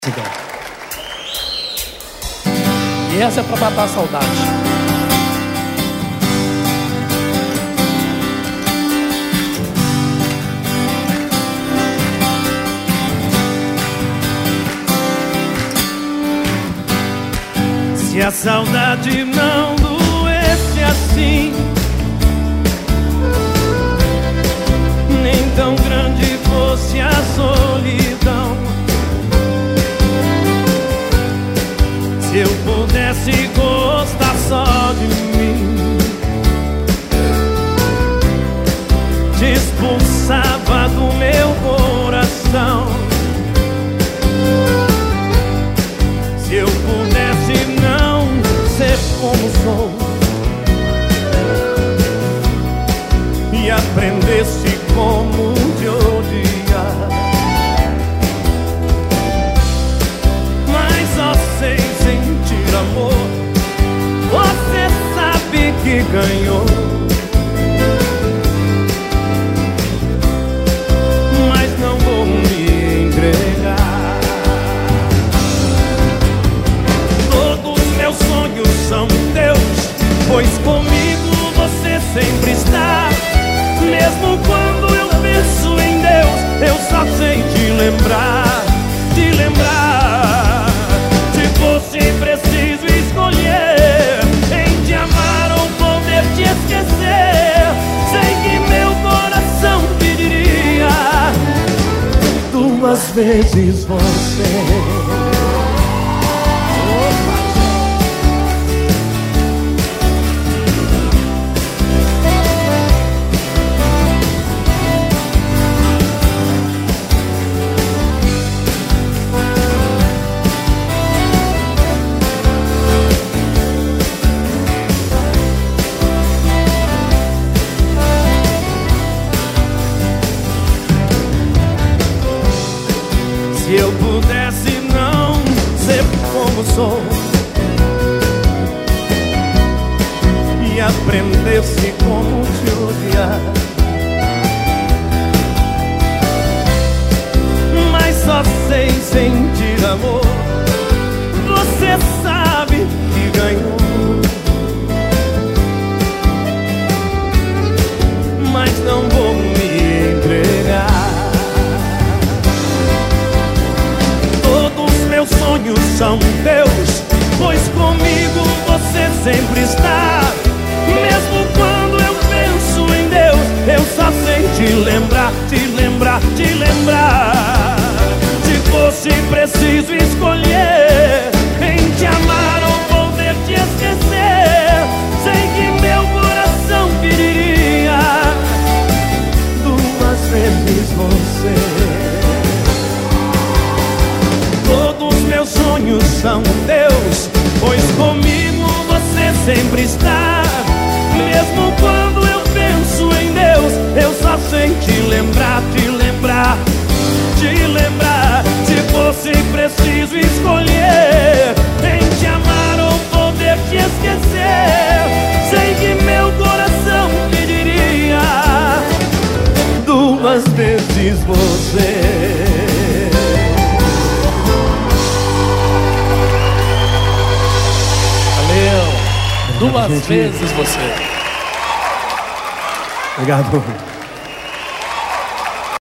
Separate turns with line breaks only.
E essa é pra matar a saudade.
Se a saudade não doesse assim, nem tão grande fosse a solidão, se eu pudesse gostar só de mim, te expulsava do meu coração. Se eu pudesse não ser como sou e aprendesse como te odiar, mas só sei sentir amor. Você sabe que ganhou, mas não vou me entregar. Todos meus sonhos são teus, pois comigo você sempre está. Mesmo quando eu penso em Deus, eu só sei te lembrar, te lembrar. Se fosse preciso escolher em te amar ou poder te esquecer, sei que meu coração pediria duas vezes você. Se eu pudesse não ser como sou e aprendesse como te odiar, mas só sei sentir amor. Você sabe que ganhou, mas não vou me entregar. Meus sonhos são teus, pois comigo você sempre está. Mesmo quando eu penso em Deus, eu só sei te lembrar, te lembrar, te lembrar. Se fosse preciso escolher em te amar ou poder te esquecer, sei que meu coração pediria duas vezes você. Meus sonhos são teus, pois comigo você sempre está. Mesmo quando eu penso em Deus, eu só sei te lembrar, te lembrar, te lembrar. Se fosse preciso escolher em te amar ou poder te esquecer, sei que meu coração pediria duas vezes você.
Duas vezes você.
Obrigado.